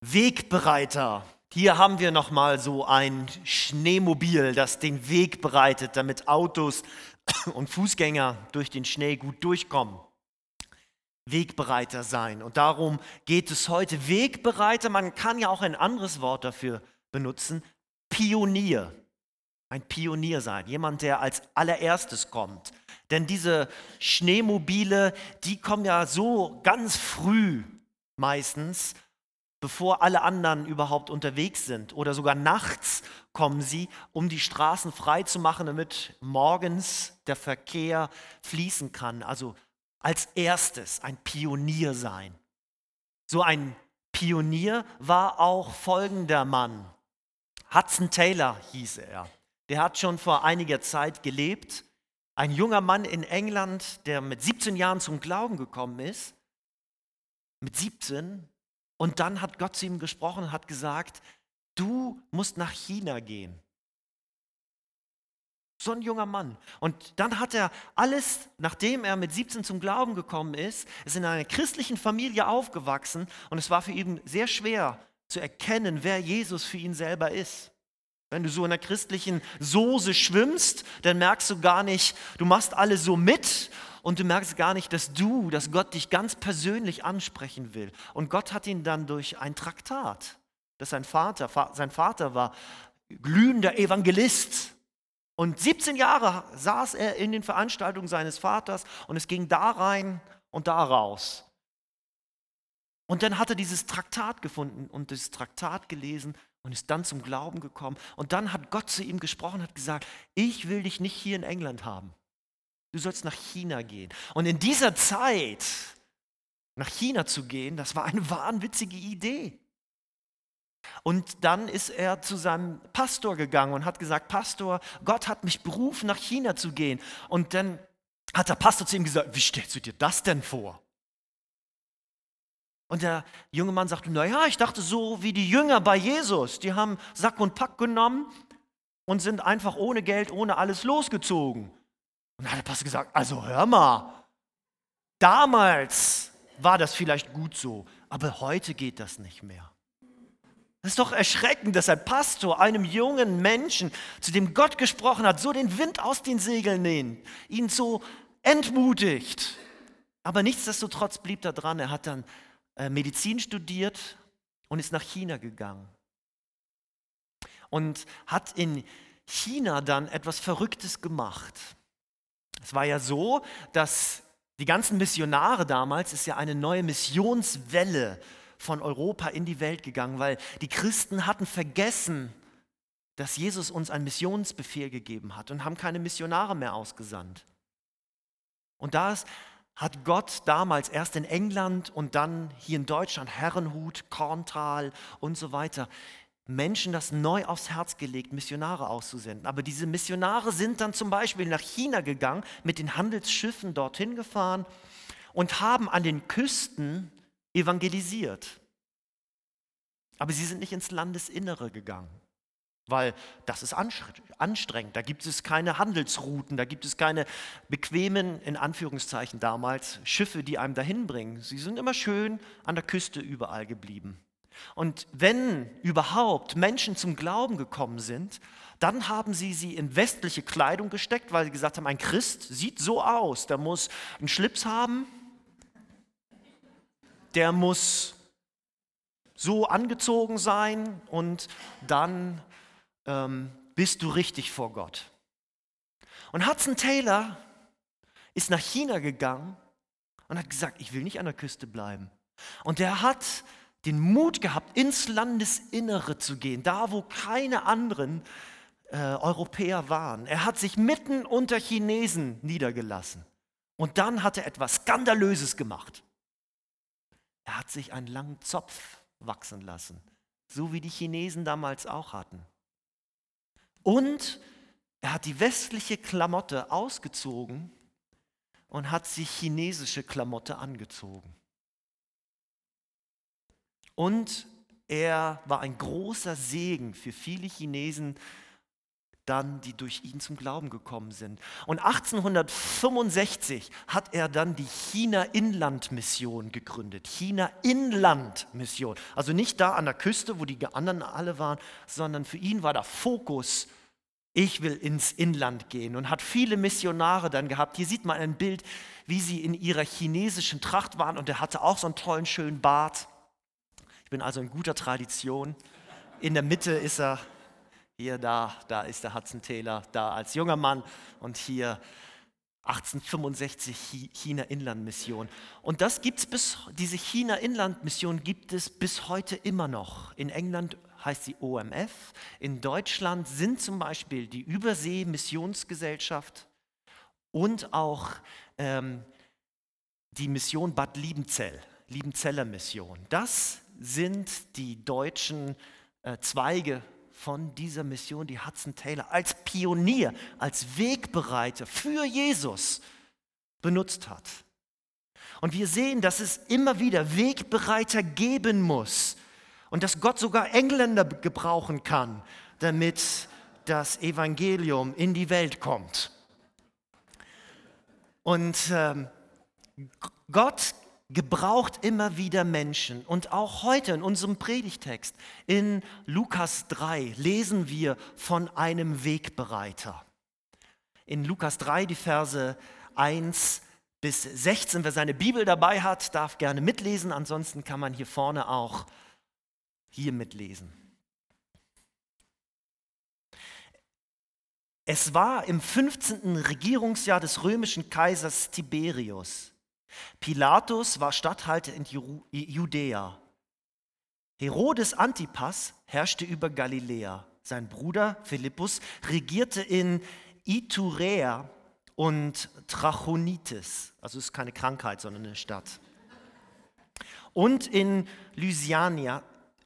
Wegbereiter. Hier haben wir nochmal so ein Schneemobil, das den Weg bereitet, damit Autos und Fußgänger durch den Schnee gut durchkommen. Wegbereiter sein. Und darum geht es heute. Wegbereiter, man kann ja auch ein anderes Wort dafür benutzen. Pionier. Ein Pionier sein. Jemand, der als allererstes kommt. Denn diese Schneemobile, die kommen ja so ganz früh meistens, bevor alle anderen überhaupt unterwegs sind. Oder sogar nachts kommen sie, um die Straßen frei zu machen, damit morgens der Verkehr fließen kann. Also als erstes ein Pionier sein. So ein Pionier war auch folgender Mann. Hudson Taylor hieß er. Der hat schon vor einiger Zeit gelebt. Ein junger Mann in England, der mit 17 Jahren zum Glauben gekommen ist. Mit 17. Und dann hat Gott zu ihm gesprochen und hat gesagt, du musst nach China gehen. So ein junger Mann. Und dann hat er alles, nachdem er mit 17 zum Glauben gekommen ist in einer christlichen Familie aufgewachsen und es war für ihn sehr schwer zu erkennen, wer Jesus für ihn selber ist. Wenn du so in einer christlichen Soße schwimmst, dann merkst du gar nicht, du machst alles so mit und du merkst gar nicht, dass Gott dich ganz persönlich ansprechen will. Und Gott hat ihn dann durch ein Traktat, das sein Vater war glühender Evangelist. Und 17 Jahre saß er in den Veranstaltungen seines Vaters und es ging da rein und da raus. Und dann hat er dieses Traktat gefunden und das Traktat gelesen und ist dann zum Glauben gekommen. Und dann hat Gott zu ihm gesprochen und hat gesagt, ich will dich nicht hier in England haben. Du sollst nach China gehen. Und in dieser Zeit nach China zu gehen, das war eine wahnwitzige Idee. Und dann ist er zu seinem Pastor gegangen und hat gesagt, Pastor, Gott hat mich berufen, nach China zu gehen. Und dann hat der Pastor zu ihm gesagt, wie stellst du dir das denn vor? Und der junge Mann sagte, naja, ich dachte so wie die Jünger bei Jesus. Die haben Sack und Pack genommen und sind einfach ohne Geld, ohne alles losgezogen. Und dann hat der Pastor gesagt, also hör mal, damals war das vielleicht gut so, aber heute geht das nicht mehr. Das ist doch erschreckend, dass ein Pastor einem jungen Menschen, zu dem Gott gesprochen hat, so den Wind aus den Segeln nimmt, ihn so entmutigt. Aber nichtsdestotrotz blieb er dran. Er hat dann Medizin studiert und ist nach China gegangen. Und hat in China dann etwas Verrücktes gemacht. Es war ja so, dass die ganzen Missionare damals, ist ja eine neue Missionswelle von Europa in die Welt gegangen, weil die Christen hatten vergessen, dass Jesus uns einen Missionsbefehl gegeben hat und haben keine Missionare mehr ausgesandt. Und das hat Gott damals erst in England und dann hier in Deutschland, Herrenhut, Korntal und so weiter, Menschen das neu aufs Herz gelegt, Missionare auszusenden. Aber diese Missionare sind dann zum Beispiel nach China gegangen, mit den Handelsschiffen dorthin gefahren und haben an den Küsten evangelisiert. Aber sie sind nicht ins Landesinnere gegangen, weil das ist anstrengend. Da gibt es keine Handelsrouten, da gibt es keine bequemen, in Anführungszeichen damals, Schiffe, die einem dahin bringen. Sie sind immer schön an der Küste überall geblieben. Und wenn überhaupt Menschen zum Glauben gekommen sind, dann haben sie in westliche Kleidung gesteckt, weil sie gesagt haben, ein Christ sieht so aus, der muss einen Schlips haben, der muss so angezogen sein und dann bist du richtig vor Gott. Und Hudson Taylor ist nach China gegangen und hat gesagt, ich will nicht an der Küste bleiben. Und er hat den Mut gehabt, ins Landesinnere zu gehen, da wo keine anderen Europäer waren. Er hat sich mitten unter Chinesen niedergelassen. Und dann hat er etwas Skandalöses gemacht. Er hat sich einen langen Zopf wachsen lassen, so wie die Chinesen damals auch hatten. Und er hat die westliche Klamotte ausgezogen und hat sich chinesische Klamotte angezogen. Und er war ein großer Segen für viele Chinesen, dann, die durch ihn zum Glauben gekommen sind. Und 1865 hat er dann die China-Inland-Mission gegründet. China-Inland-Mission. Also nicht da an der Küste, wo die anderen alle waren, sondern für ihn war der Fokus, ich will ins Inland gehen, und hat viele Missionare dann gehabt. Hier sieht man ein Bild, wie sie in ihrer chinesischen Tracht waren, und er hatte auch so einen tollen, schönen Bart. Ich bin also in guter Tradition. In der Mitte ist er. Hier, da ist der Hudson Taylor, da als junger Mann, und hier 1865 China-Inland-Mission. Und diese China-Inland-Mission gibt es bis heute immer noch. In England heißt sie OMF. In Deutschland sind zum Beispiel die Übersee-Missionsgesellschaft und auch die Mission Bad Liebenzell, Liebenzeller Mission. Das sind die deutschen Zweige von dieser Mission, die Hudson Taylor als Pionier, als Wegbereiter für Jesus benutzt hat. Und wir sehen, dass es immer wieder Wegbereiter geben muss und dass Gott sogar Engländer gebrauchen kann, damit das Evangelium in die Welt kommt. Und Gott gebraucht immer wieder Menschen. Und auch heute in unserem Predigtext in Lukas 3 lesen wir von einem Wegbereiter. In Lukas 3 die Verse 1 bis 16. Wer seine Bibel dabei hat, darf gerne mitlesen. Ansonsten kann man hier vorne auch hier mitlesen. Es war im 15. Regierungsjahr des römischen Kaisers Tiberius. Pilatus war Statthalter in Judäa. Herodes Antipas herrschte über Galiläa. Sein Bruder Philippus regierte in Iturea und Trachonitis. Also es ist keine Krankheit, sondern eine Stadt. Und in Lysanias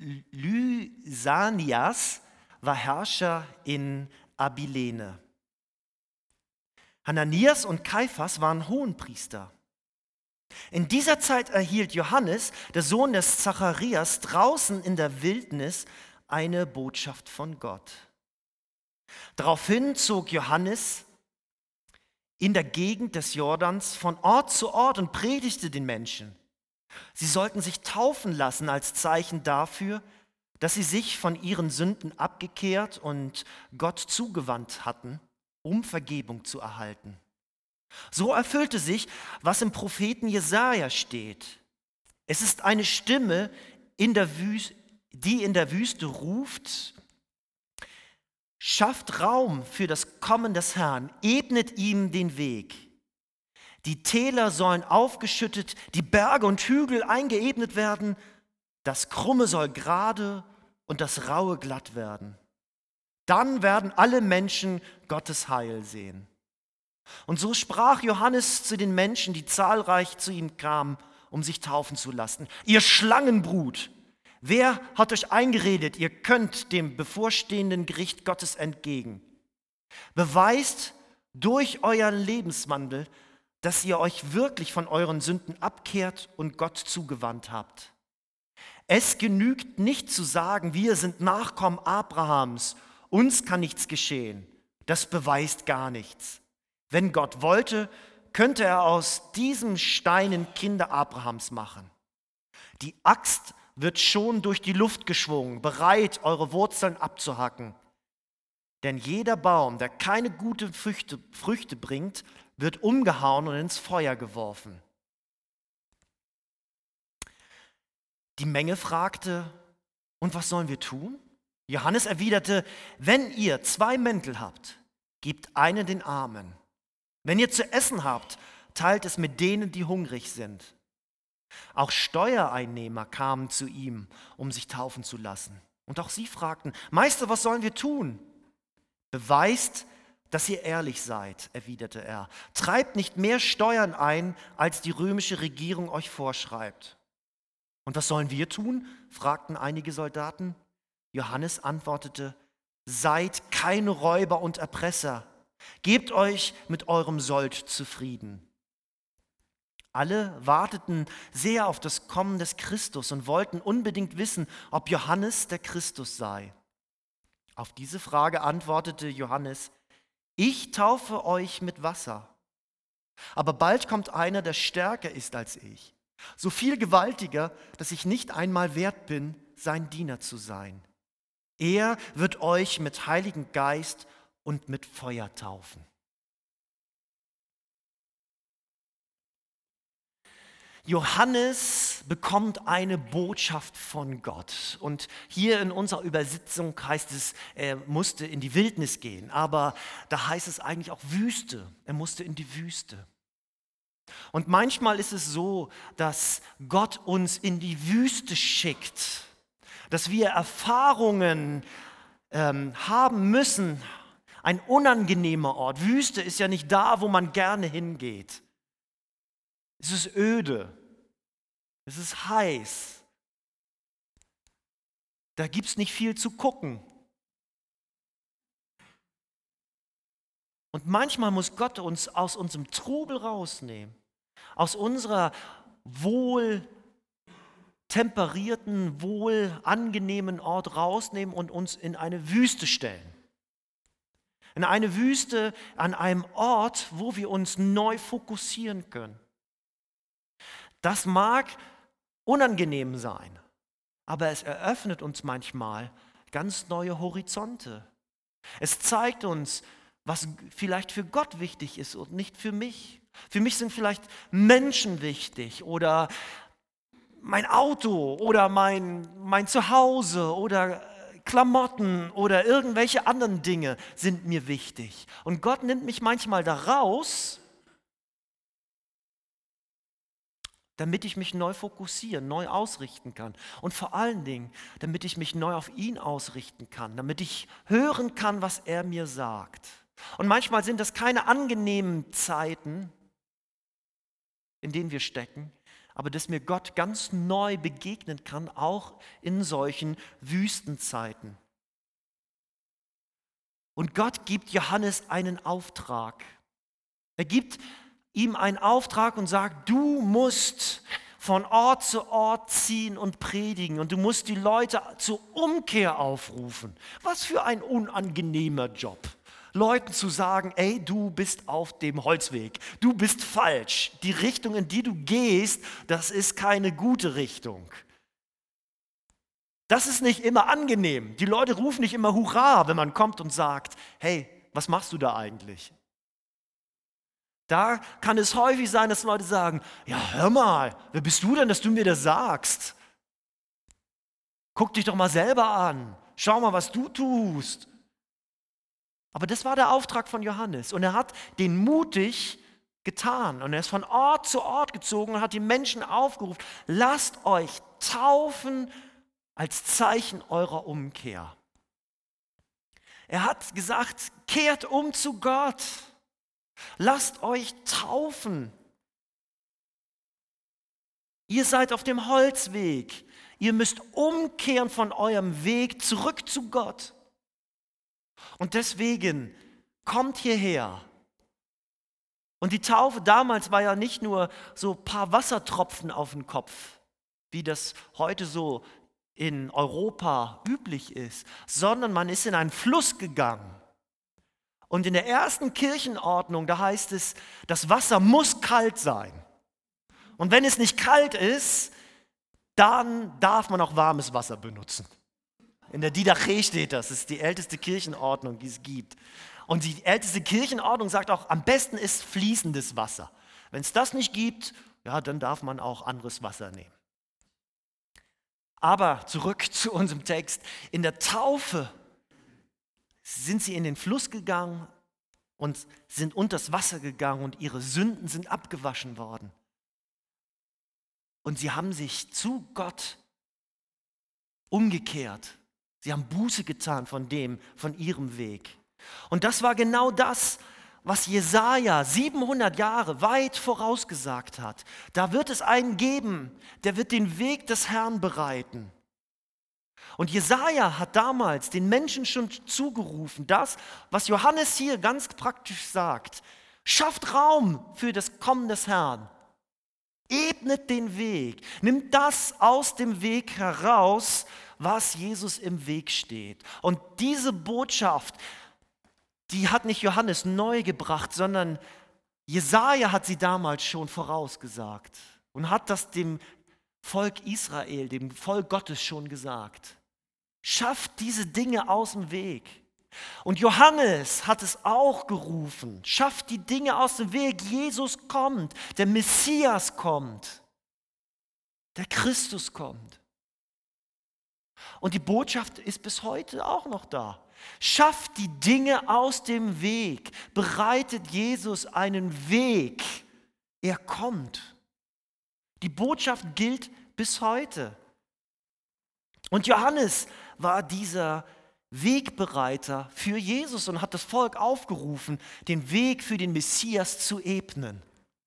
war Herrscher in Abilene. Hananias und Kaiphas waren Hohenpriester. In dieser Zeit erhielt Johannes, der Sohn des Zacharias, draußen in der Wildnis eine Botschaft von Gott. Daraufhin zog Johannes in der Gegend des Jordans von Ort zu Ort und predigte den Menschen. Sie sollten sich taufen lassen als Zeichen dafür, dass sie sich von ihren Sünden abgekehrt und Gott zugewandt hatten, um Vergebung zu erhalten. So erfüllte sich, was im Propheten Jesaja steht. Es ist eine Stimme, die in der Wüste ruft: Schafft Raum für das Kommen des Herrn, ebnet ihm den Weg. Die Täler sollen aufgeschüttet, die Berge und Hügel eingeebnet werden, das Krumme soll gerade und das Raue glatt werden. Dann werden alle Menschen Gottes Heil sehen. Und so sprach Johannes zu den Menschen, die zahlreich zu ihm kamen, um sich taufen zu lassen: Ihr Schlangenbrut, wer hat euch eingeredet, ihr könnt dem bevorstehenden Gericht Gottes entgegen? Beweist durch euren Lebenswandel, dass ihr euch wirklich von euren Sünden abkehrt und Gott zugewandt habt. Es genügt nicht zu sagen, wir sind Nachkommen Abrahams, uns kann nichts geschehen. Das beweist gar nichts. Wenn Gott wollte, könnte er aus diesen Steinen Kinder Abrahams machen. Die Axt wird schon durch die Luft geschwungen, bereit, eure Wurzeln abzuhacken. Denn jeder Baum, der keine guten Früchte bringt, wird umgehauen und ins Feuer geworfen. Die Menge fragte: Und was sollen wir tun? Johannes erwiderte: Wenn ihr 2 Mäntel habt, gebt einen den Armen. Wenn ihr zu essen habt, teilt es mit denen, die hungrig sind. Auch Steuereinnehmer kamen zu ihm, um sich taufen zu lassen. Und auch sie fragten: Meister, was sollen wir tun? Beweist, dass ihr ehrlich seid, erwiderte er. Treibt nicht mehr Steuern ein, als die römische Regierung euch vorschreibt. Und was sollen wir tun? Fragten einige Soldaten. Johannes antwortete: Seid keine Räuber und Erpresser. Gebt euch mit eurem Sold zufrieden. Alle warteten sehr auf das Kommen des Christus und wollten unbedingt wissen, ob Johannes der Christus sei. Auf diese Frage antwortete Johannes: Ich taufe euch mit Wasser, aber bald kommt einer, der stärker ist als ich, so viel gewaltiger, dass ich nicht einmal wert bin, sein Diener zu sein. Er wird euch mit Heiligen Geist und mit Feuer taufen. Johannes bekommt eine Botschaft von Gott. Und hier in unserer Übersetzung heißt es, er musste in die Wildnis gehen. Aber da heißt es eigentlich auch Wüste. Er musste in die Wüste. Und manchmal ist es so, dass Gott uns in die Wüste schickt, dass wir Erfahrungen haben müssen. Ein unangenehmer Ort. Wüste ist ja nicht da, wo man gerne hingeht. Es ist öde. Es ist heiß. Da gibt es nicht viel zu gucken. Und manchmal muss Gott uns aus unserem Trubel rausnehmen, aus unserer wohltemperierten, wohlangenehmen Ort rausnehmen und uns in eine Wüste stellen. In eine Wüste, an einem Ort, wo wir uns neu fokussieren können. Das mag unangenehm sein, aber es eröffnet uns manchmal ganz neue Horizonte. Es zeigt uns, was vielleicht für Gott wichtig ist und nicht für mich. Für mich sind vielleicht Menschen wichtig oder mein Auto oder mein Zuhause oder Klamotten oder irgendwelche anderen Dinge sind mir wichtig. Und Gott nimmt mich manchmal da raus, damit ich mich neu fokussieren, neu ausrichten kann. Und vor allen Dingen, damit ich mich neu auf ihn ausrichten kann, damit ich hören kann, was er mir sagt. Und manchmal sind das keine angenehmen Zeiten, in denen wir stecken, aber dass mir Gott ganz neu begegnen kann, auch in solchen Wüstenzeiten. Und Gott gibt Johannes einen Auftrag. Er gibt ihm einen Auftrag und sagt, du musst von Ort zu Ort ziehen und predigen und du musst die Leute zur Umkehr aufrufen. Was für ein unangenehmer Job. Leuten zu sagen, ey, du bist auf dem Holzweg, du bist falsch. Die Richtung, in die du gehst, das ist keine gute Richtung. Das ist nicht immer angenehm. Die Leute rufen nicht immer Hurra, wenn man kommt und sagt, hey, was machst du da eigentlich? Da kann es häufig sein, dass Leute sagen, ja hör mal, wer bist du denn, dass du mir das sagst? Guck dich doch mal selber an, schau mal, was du tust. Aber das war der Auftrag von Johannes und er hat den mutig getan und er ist von Ort zu Ort gezogen und hat die Menschen aufgerufen, lasst euch taufen als Zeichen eurer Umkehr. Er hat gesagt, kehrt um zu Gott. Lasst euch taufen. Ihr seid auf dem Holzweg. Ihr müsst umkehren von eurem Weg zurück zu Gott. Und deswegen kommt hierher. Und die Taufe damals war ja nicht nur so ein paar Wassertropfen auf den Kopf, wie das heute so in Europa üblich ist, sondern man ist in einen Fluss gegangen. Und in der ersten Kirchenordnung, da heißt es, das Wasser muss kalt sein. Und wenn es nicht kalt ist, dann darf man auch warmes Wasser benutzen. In der Didache steht das ist die älteste Kirchenordnung, die es gibt. Und die älteste Kirchenordnung sagt auch, am besten ist fließendes Wasser. Wenn es das nicht gibt, ja, dann darf man auch anderes Wasser nehmen. Aber zurück zu unserem Text. In der Taufe sind sie in den Fluss gegangen und sind unters Wasser gegangen und ihre Sünden sind abgewaschen worden. Und sie haben sich zu Gott umgekehrt. Sie haben Buße getan von ihrem Weg. Und das war genau das, was Jesaja 700 Jahre weit vorausgesagt hat. Da wird es einen geben, der wird den Weg des Herrn bereiten. Und Jesaja hat damals den Menschen schon zugerufen, das, was Johannes hier ganz praktisch sagt, schafft Raum für das Kommen des Herrn, ebnet den Weg, nimmt das aus dem Weg heraus, was Jesus im Weg steht. Und diese Botschaft, die hat nicht Johannes neu gebracht, sondern Jesaja hat sie damals schon vorausgesagt und hat das dem Volk Israel, dem Volk Gottes schon gesagt. Schafft diese Dinge aus dem Weg. Und Johannes hat es auch gerufen. Schafft die Dinge aus dem Weg. Jesus kommt, der Messias kommt, der Christus kommt. Und die Botschaft ist bis heute auch noch da. Schafft die Dinge aus dem Weg. Bereitet Jesus einen Weg. Er kommt. Die Botschaft gilt bis heute. Und Johannes war dieser Wegbereiter für Jesus und hat das Volk aufgerufen, den Weg für den Messias zu ebnen.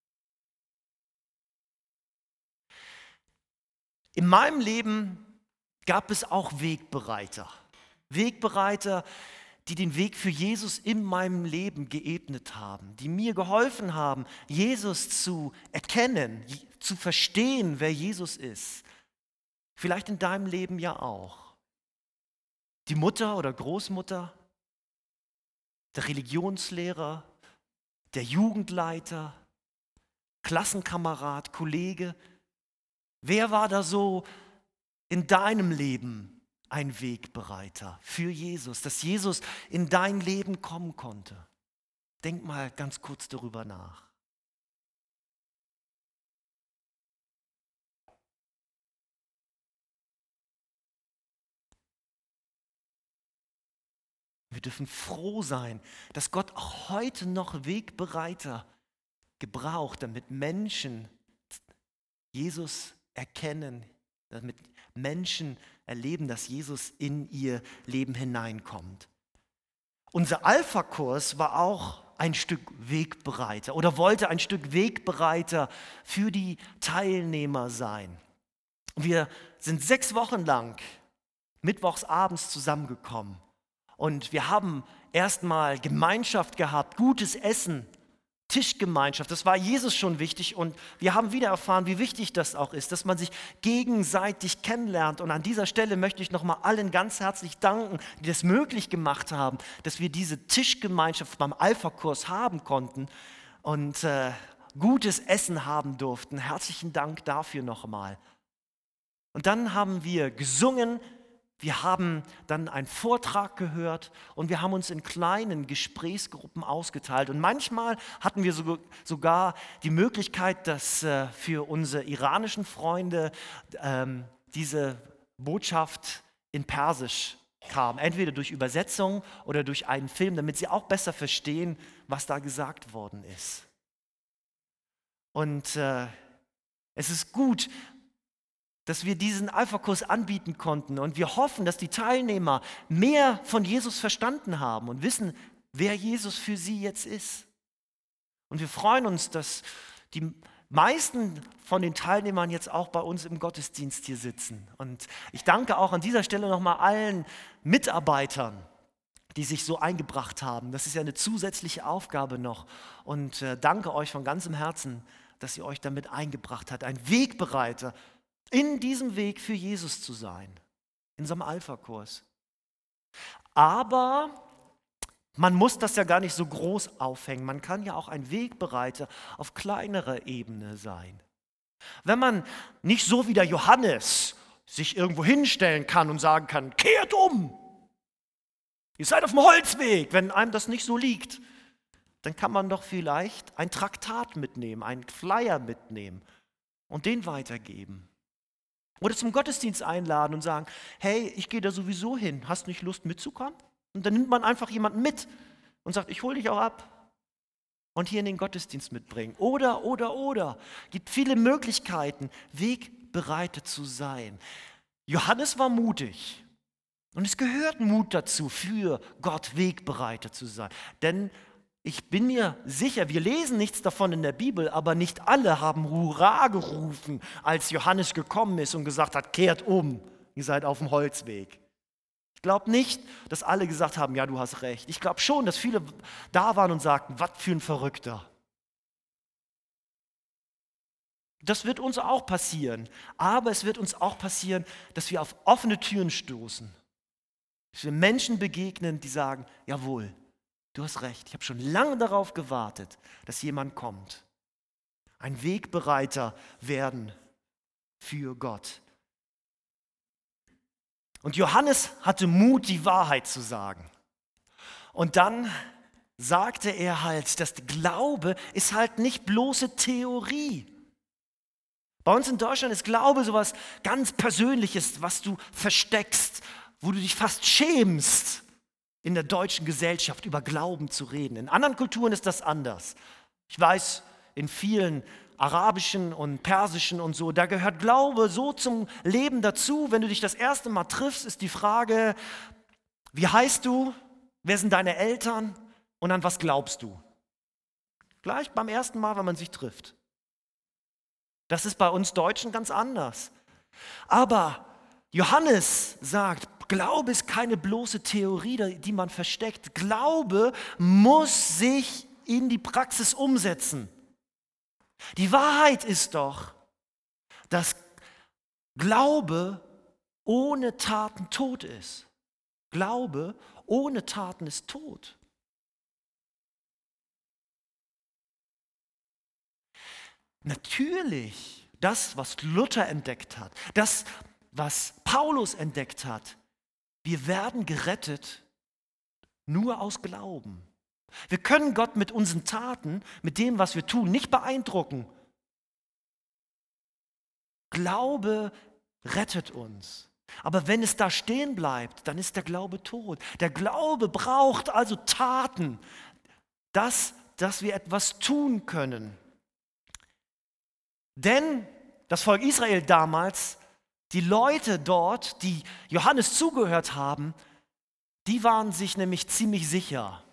In meinem Leben gab es auch Wegbereiter. Wegbereiter, die den Weg für Jesus in meinem Leben geebnet haben, die mir geholfen haben, Jesus zu erkennen, zu verstehen, wer Jesus ist. Vielleicht in deinem Leben ja auch. Die Mutter oder Großmutter, der Religionslehrer, der Jugendleiter, Klassenkamerad, Kollege. Wer war da so in deinem Leben ein Wegbereiter für Jesus, dass Jesus in dein Leben kommen konnte? Denk mal ganz kurz darüber nach. Wir dürfen froh sein, dass Gott auch heute noch Wegbereiter gebraucht, damit Menschen Jesus erkennen, damit Menschen erleben, dass Jesus in ihr Leben hineinkommt. Unser Alpha-Kurs war auch ein Stück Wegbereiter oder wollte ein Stück Wegbereiter für die Teilnehmer sein. Wir sind 6 Wochen lang mittwochs abends zusammengekommen. Und wir haben erstmal Gemeinschaft gehabt, gutes Essen, Tischgemeinschaft. Das war Jesus schon wichtig und wir haben wieder erfahren, wie wichtig das auch ist, dass man sich gegenseitig kennenlernt. Und an dieser Stelle möchte ich nochmal allen ganz herzlich danken, die das möglich gemacht haben, dass wir diese Tischgemeinschaft beim Alpha-Kurs haben konnten und gutes Essen haben durften. Herzlichen Dank dafür nochmal. Und dann haben wir gesungen. Wir haben dann einen Vortrag gehört und wir haben uns in kleinen Gesprächsgruppen ausgeteilt. Und manchmal hatten wir sogar die Möglichkeit, dass für unsere iranischen Freunde diese Botschaft in Persisch kam. Entweder durch Übersetzung oder durch einen Film, damit sie auch besser verstehen, was da gesagt worden ist. Und es ist gut, dass wir diesen Alpha-Kurs anbieten konnten und wir hoffen, dass die Teilnehmer mehr von Jesus verstanden haben und wissen, wer Jesus für sie jetzt ist. Und wir freuen uns, dass die meisten von den Teilnehmern jetzt auch bei uns im Gottesdienst hier sitzen. Und ich danke auch an dieser Stelle nochmal allen Mitarbeitern, die sich so eingebracht haben. Das ist ja eine zusätzliche Aufgabe noch. Und danke euch von ganzem Herzen, dass ihr euch damit eingebracht habt. Ein Wegbereiter, in diesem Weg für Jesus zu sein, in so einem Alpha-Kurs. Aber man muss das ja gar nicht so groß aufhängen. Man kann ja auch ein Wegbereiter auf kleinerer Ebene sein. Wenn man nicht so wie der Johannes sich irgendwo hinstellen kann und sagen kann, kehrt um, ihr seid auf dem Holzweg, wenn einem das nicht so liegt, dann kann man doch vielleicht ein Traktat mitnehmen, einen Flyer mitnehmen und den weitergeben. Oder zum Gottesdienst einladen und sagen, hey, ich gehe da sowieso hin, hast nicht Lust mitzukommen? Und dann nimmt man einfach jemanden mit und sagt, ich hole dich auch ab und hier in den Gottesdienst mitbringen. Oder. Gibt viele Möglichkeiten, Wegbereiter zu sein. Johannes war mutig und es gehört Mut dazu, für Gott Wegbereiter zu sein. Denn ich bin mir sicher, wir lesen nichts davon in der Bibel, aber nicht alle haben Hurra gerufen, als Johannes gekommen ist und gesagt hat, kehrt um, ihr seid auf dem Holzweg. Ich glaube nicht, dass alle gesagt haben, ja, du hast recht. Ich glaube schon, dass viele da waren und sagten, was für ein Verrückter. Das wird uns auch passieren. Aber es wird uns auch passieren, dass wir auf offene Türen stoßen. Dass wir Menschen begegnen, die sagen, jawohl, du hast recht, ich habe schon lange darauf gewartet, dass jemand kommt. Ein Wegbereiter werden für Gott. Und Johannes hatte Mut, die Wahrheit zu sagen. Und dann sagte er halt, dass der Glaube ist halt nicht bloße Theorie. Bei uns in Deutschland ist Glaube sowas ganz Persönliches, was du versteckst, wo du dich fast schämst, in der deutschen Gesellschaft über Glauben zu reden. In anderen Kulturen ist das anders. Ich weiß, in vielen arabischen und persischen und so, da gehört Glaube so zum Leben dazu. Wenn du dich das erste Mal triffst, ist die Frage, wie heißt du, wer sind deine Eltern und an was glaubst du? Gleich beim ersten Mal, wenn man sich trifft. Das ist bei uns Deutschen ganz anders. Aber Johannes sagt, Glaube ist keine bloße Theorie, die man versteckt. Glaube muss sich in die Praxis umsetzen. Die Wahrheit ist doch, dass Glaube ohne Taten tot ist. Glaube ohne Taten ist tot. Natürlich, das, was Luther entdeckt hat, das, was Paulus entdeckt hat, wir werden gerettet nur aus Glauben. Wir können Gott mit unseren Taten, mit dem, was wir tun, nicht beeindrucken. Glaube rettet uns. Aber wenn es da stehen bleibt, dann ist der Glaube tot. Der Glaube braucht also Taten, dass wir etwas tun können. Denn das Volk Israel damals, die Leute dort, die Johannes zugehört haben, die waren sich nämlich ziemlich sicher.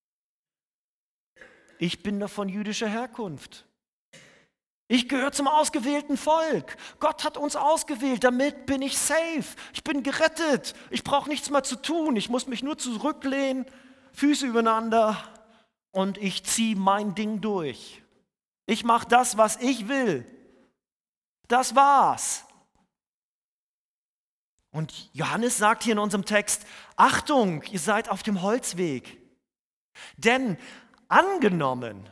Ich bin doch von jüdischer Herkunft. Ich gehöre zum ausgewählten Volk. Gott hat uns ausgewählt, damit bin ich safe. Ich bin gerettet. Ich brauche nichts mehr zu tun. Ich muss mich nur zurücklehnen, Füße übereinander und ich ziehe mein Ding durch. Ich mache das, was ich will. Das war's. Und Johannes sagt hier in unserem Text, Achtung, ihr seid auf dem Holzweg. Denn angenommen,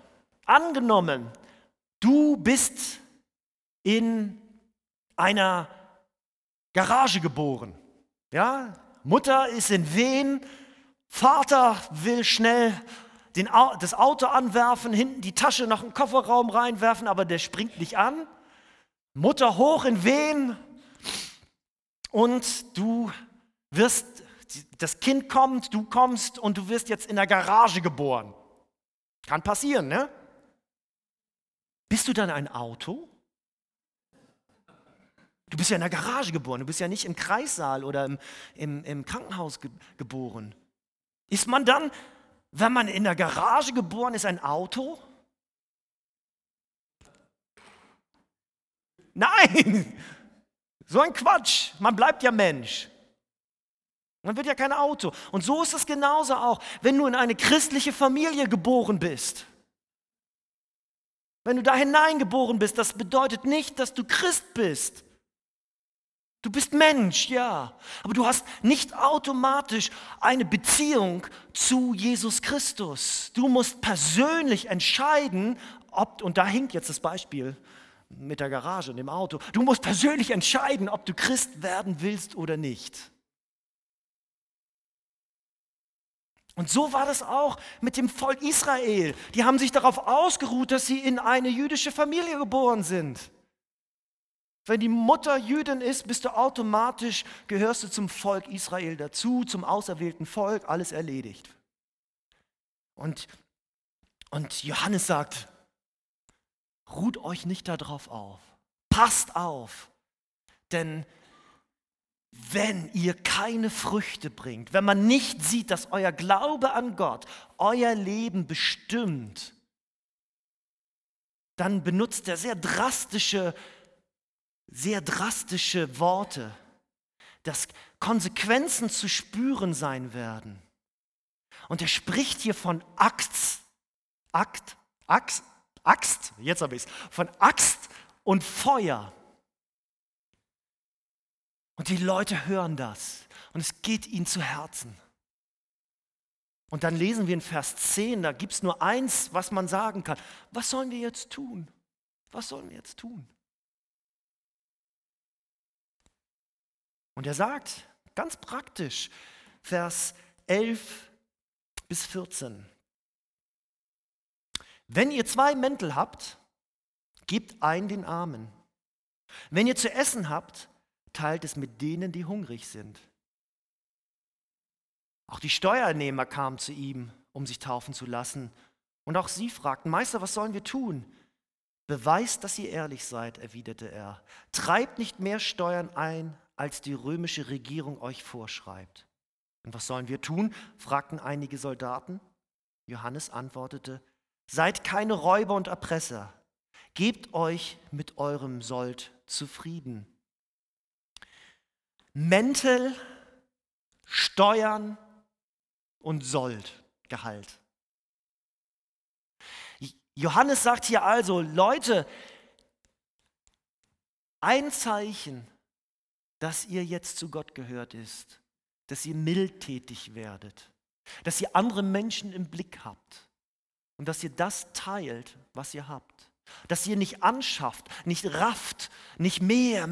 du bist in einer Garage geboren. Ja? Mutter ist in Wehen, Vater will schnell das Auto anwerfen, hinten die Tasche noch in den Kofferraum reinwerfen, aber der springt nicht an. Mutter hoch in Wehen und das Kind kommt, du kommst und du wirst jetzt in der Garage geboren. Kann passieren, ne? Bist du dann ein Auto? Du bist ja in der Garage geboren, du bist ja nicht im Kreissaal oder im Krankenhaus geboren. Ist man dann, wenn man in der Garage geboren ist, ein Auto? Nein, so ein Quatsch, man bleibt ja Mensch. Man wird ja kein Auto. Und so ist es genauso auch, wenn du in eine christliche Familie geboren bist. Wenn du da hineingeboren bist, das bedeutet nicht, dass du Christ bist. Du bist Mensch, ja, aber du hast nicht automatisch eine Beziehung zu Jesus Christus. Du musst persönlich entscheiden, und da hinkt jetzt das Beispiel mit der Garage und dem Auto, du musst persönlich entscheiden, ob du Christ werden willst oder nicht. Und so war das auch mit dem Volk Israel. Die haben sich darauf ausgeruht, dass sie in eine jüdische Familie geboren sind. Wenn die Mutter Jüdin ist, gehörst du zum Volk Israel dazu, zum auserwählten Volk, alles erledigt. Und Johannes sagt, ruht euch nicht darauf auf, passt auf, denn wenn ihr keine Früchte bringt, wenn man nicht sieht, dass euer Glaube an Gott euer Leben bestimmt, dann benutzt er sehr drastische Worte, dass Konsequenzen zu spüren sein werden. Und er spricht hier von Axt, jetzt habe ich es, von Axt und Feuer. Und die Leute hören das und es geht ihnen zu Herzen. Und dann lesen wir in Vers 10, da gibt es nur eins, was man sagen kann. Was sollen wir jetzt tun? Was sollen wir jetzt tun? Und er sagt, ganz praktisch, Vers 11 bis 14. Wenn ihr 2 Mäntel habt, gebt einen den Armen. Wenn ihr zu essen habt, teilt es mit denen, die hungrig sind. Auch die Steuernehmer kamen zu ihm, um sich taufen zu lassen. Und auch sie fragten, Meister, was sollen wir tun? Beweist, dass ihr ehrlich seid, erwiderte er. Treibt nicht mehr Steuern ein, als die römische Regierung euch vorschreibt. Und was sollen wir tun? Fragten einige Soldaten. Johannes antwortete, seid keine Räuber und Erpresser. Gebt euch mit eurem Sold zufrieden. Mäntel, Steuern und Sold, Gehalt. Johannes sagt hier also, Leute, ein Zeichen, dass ihr jetzt zu Gott gehört ist, dass ihr mildtätig werdet, dass ihr andere Menschen im Blick habt und dass ihr das teilt, was ihr habt. Dass ihr nicht anschafft, nicht rafft, nicht mehr,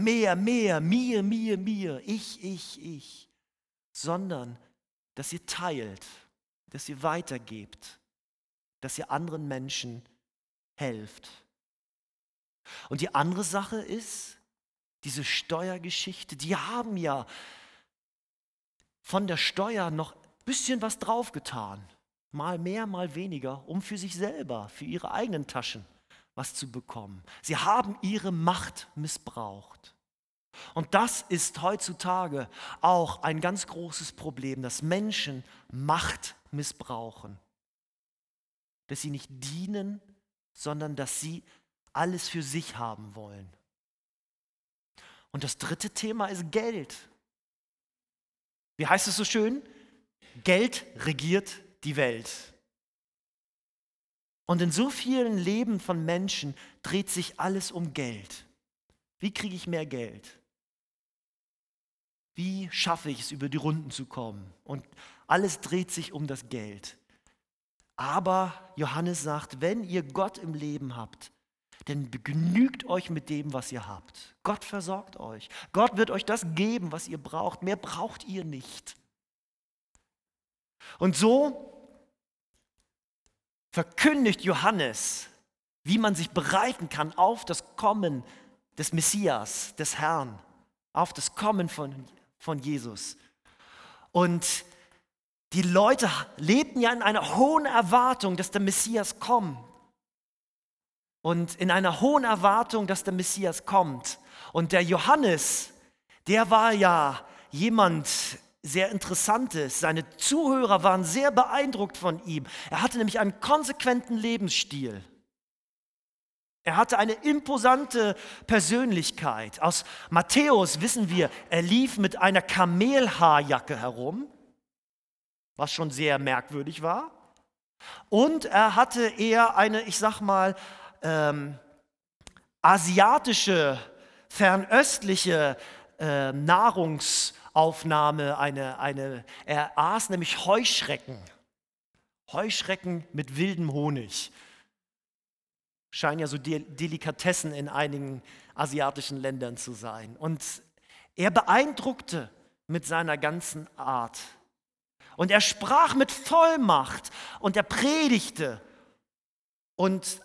mir, ich, sondern dass ihr teilt, dass ihr weitergebt, dass ihr anderen Menschen helft. Und die andere Sache ist, diese Steuergeschichte, die haben ja von der Steuer noch ein bisschen was draufgetan. Mal mehr, mal weniger, um für sich selber, für ihre eigenen Taschen was zu bekommen. Sie haben ihre Macht missbraucht. Und das ist heutzutage auch ein ganz großes Problem, dass Menschen Macht missbrauchen. Dass sie nicht dienen, sondern dass sie alles für sich haben wollen. Und das dritte Thema ist Geld. Wie heißt es so schön? Geld regiert die Welt. Und in so vielen Leben von Menschen dreht sich alles um Geld. Wie kriege ich mehr Geld? Wie schaffe ich es, über die Runden zu kommen? Und alles dreht sich um das Geld. Aber Johannes sagt, wenn ihr Gott im Leben habt, dann begnügt euch mit dem, was ihr habt. Gott versorgt euch. Gott wird euch das geben, was ihr braucht. Mehr braucht ihr nicht. Und so verkündigt Johannes, wie man sich bereiten kann auf das Kommen des Messias, des Herrn, auf das Kommen von Jesus. Und die Leute lebten ja in einer hohen Erwartung, dass der Messias kommt. Und in einer hohen Erwartung, dass der Messias kommt. Und der Johannes, der war ja jemand sehr Interessantes. Seine Zuhörer waren sehr beeindruckt von ihm. Er hatte nämlich einen konsequenten Lebensstil. Er hatte eine imposante Persönlichkeit. Aus Matthäus wissen wir, er lief mit einer Kamelhaarjacke herum, was schon sehr merkwürdig war. Und er hatte eher eine, ich sag mal, asiatische, fernöstliche Nahrungsaufnahme. Er aß nämlich Heuschrecken. Heuschrecken mit wildem Honig. Scheinen ja so Delikatessen in einigen asiatischen Ländern zu sein. Und er beeindruckte mit seiner ganzen Art. Und er sprach mit Vollmacht und er predigte. Und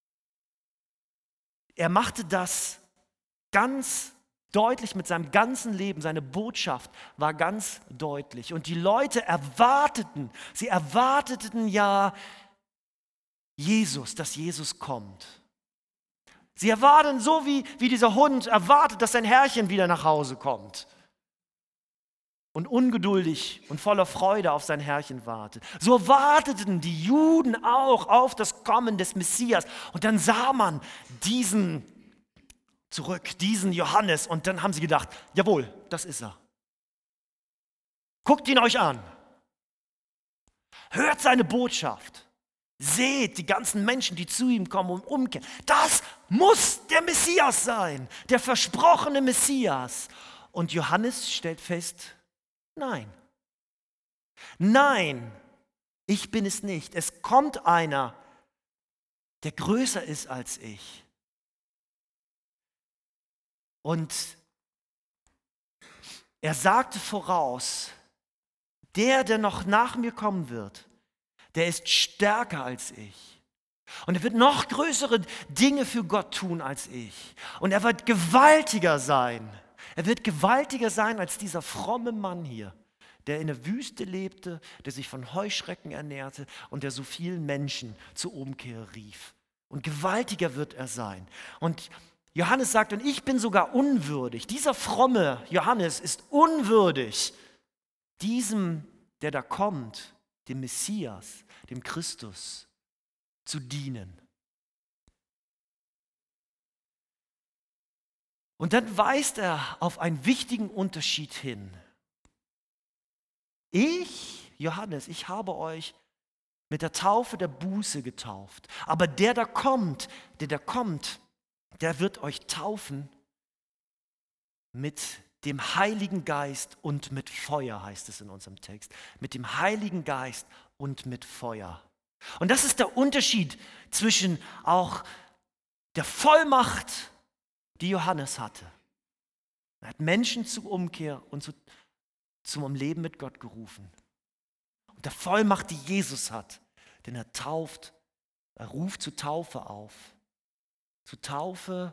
er machte das ganz deutlich mit seinem ganzen Leben. Seine Botschaft war ganz deutlich. Und die Leute erwarteten ja Jesus, dass Jesus kommt. Sie erwarten so wie dieser Hund erwartet, dass sein Herrchen wieder nach Hause kommt. Und ungeduldig und voller Freude auf sein Herrchen wartet. So warteten die Juden auch auf das Kommen des Messias. Und dann sah man diesen Johannes, und dann haben sie gedacht, jawohl, das ist er. Guckt ihn euch an. Hört seine Botschaft. Seht die ganzen Menschen, die zu ihm kommen und umkehren. Das muss der Messias sein, der versprochene Messias. Und Johannes stellt fest, nein. Nein, ich bin es nicht. Es kommt einer, der größer ist als ich. Und er sagte voraus, der noch nach mir kommen wird, der ist stärker als ich. Und er wird noch größere Dinge für Gott tun als ich. Und er wird gewaltiger sein. Er wird gewaltiger sein als dieser fromme Mann hier, der in der Wüste lebte, der sich von Heuschrecken ernährte und der so vielen Menschen zur Umkehr rief. Und gewaltiger wird er sein. Und Johannes sagt, und ich bin sogar unwürdig. Dieser fromme Johannes ist unwürdig, diesem, der da kommt, dem Messias, dem Christus, zu dienen. Und dann weist er auf einen wichtigen Unterschied hin. Ich, Johannes, ich habe euch mit der Taufe der Buße getauft. Aber der da kommt, der wird euch taufen mit dem Heiligen Geist und mit Feuer, heißt es in unserem Text. Mit dem Heiligen Geist und mit Feuer. Und das ist der Unterschied zwischen auch der Vollmacht, die Johannes hatte. Er hat Menschen zur Umkehr und zum Leben mit Gott gerufen. Und der Vollmacht, die Jesus hat, denn er tauft, er ruft zur Taufe auf. Zur Taufe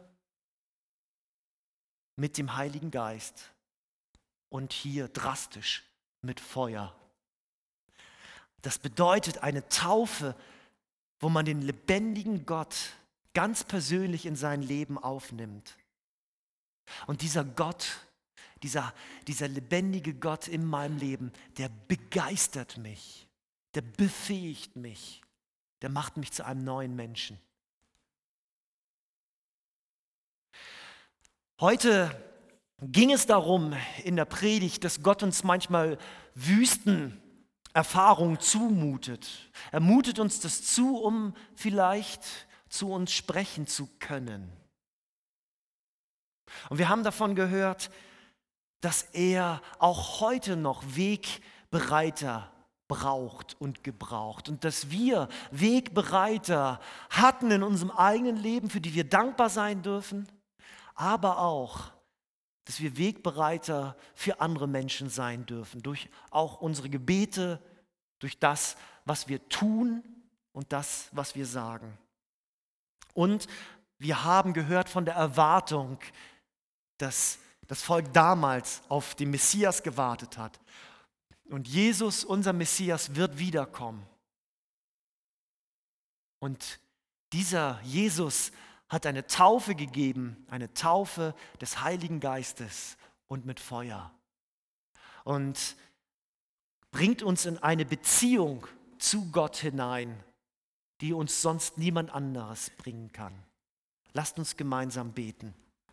mit dem Heiligen Geist und hier drastisch mit Feuer. Das bedeutet eine Taufe, wo man den lebendigen Gott ganz persönlich in sein Leben aufnimmt. Und dieser Gott, dieser lebendige Gott in meinem Leben, der begeistert mich, der befähigt mich, der macht mich zu einem neuen Menschen. Heute ging es darum in der Predigt, dass Gott uns manchmal Wüstenerfahrungen zumutet. Er mutet uns das zu, um vielleicht zu uns sprechen zu können. Und wir haben davon gehört, dass er auch heute noch Wegbereiter braucht und gebraucht. Und dass wir Wegbereiter hatten in unserem eigenen Leben, für die wir dankbar sein dürfen, aber auch, dass wir Wegbereiter für andere Menschen sein dürfen, durch auch unsere Gebete, durch das, was wir tun und das, was wir sagen. Und wir haben gehört von der Erwartung, dass das Volk damals auf den Messias gewartet hat. Und Jesus, unser Messias, wird wiederkommen. Und dieser Jesus hat eine Taufe gegeben, eine Taufe des Heiligen Geistes und mit Feuer. Und bringt uns in eine Beziehung zu Gott hinein, die uns sonst niemand anderes bringen kann. Lasst uns gemeinsam beten.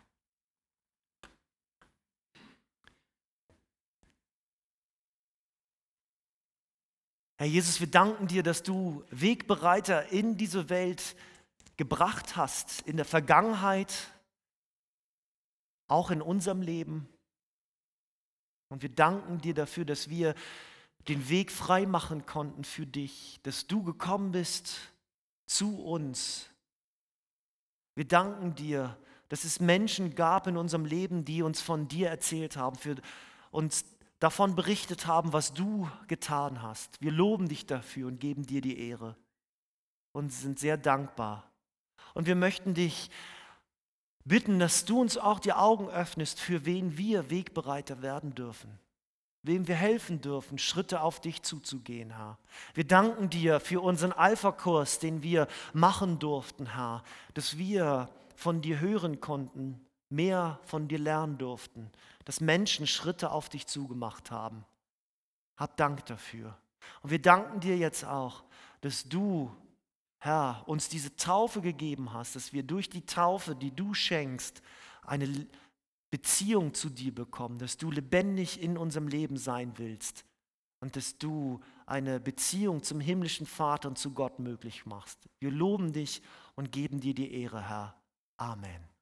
Herr Jesus, wir danken dir, dass du Wegbereiter in diese Welt gebracht hast, in der Vergangenheit, auch in unserem Leben. Und wir danken dir dafür, dass wir den Weg frei machen konnten für dich, dass du gekommen bist zu uns. Wir danken dir, dass es Menschen gab in unserem Leben, die uns von dir erzählt haben, für uns davon berichtet haben, was du getan hast. Wir loben dich dafür und geben dir die Ehre und sind sehr dankbar. Und wir möchten dich bitten, dass du uns auch die Augen öffnest, für wen wir Wegbereiter werden dürfen, wem wir helfen dürfen, Schritte auf dich zuzugehen, Herr. Wir danken dir für unseren Alpha-Kurs, den wir machen durften, Herr, dass wir von dir hören konnten, mehr von dir lernen durften, dass Menschen Schritte auf dich zugemacht haben. Hab Dank dafür. Und wir danken dir jetzt auch, dass du, Herr, uns diese Taufe gegeben hast, dass wir durch die Taufe, die du schenkst, eine Beziehung zu dir bekommen, dass du lebendig in unserem Leben sein willst und dass du eine Beziehung zum himmlischen Vater und zu Gott möglich machst. Wir loben dich und geben dir die Ehre, Herr. Amen.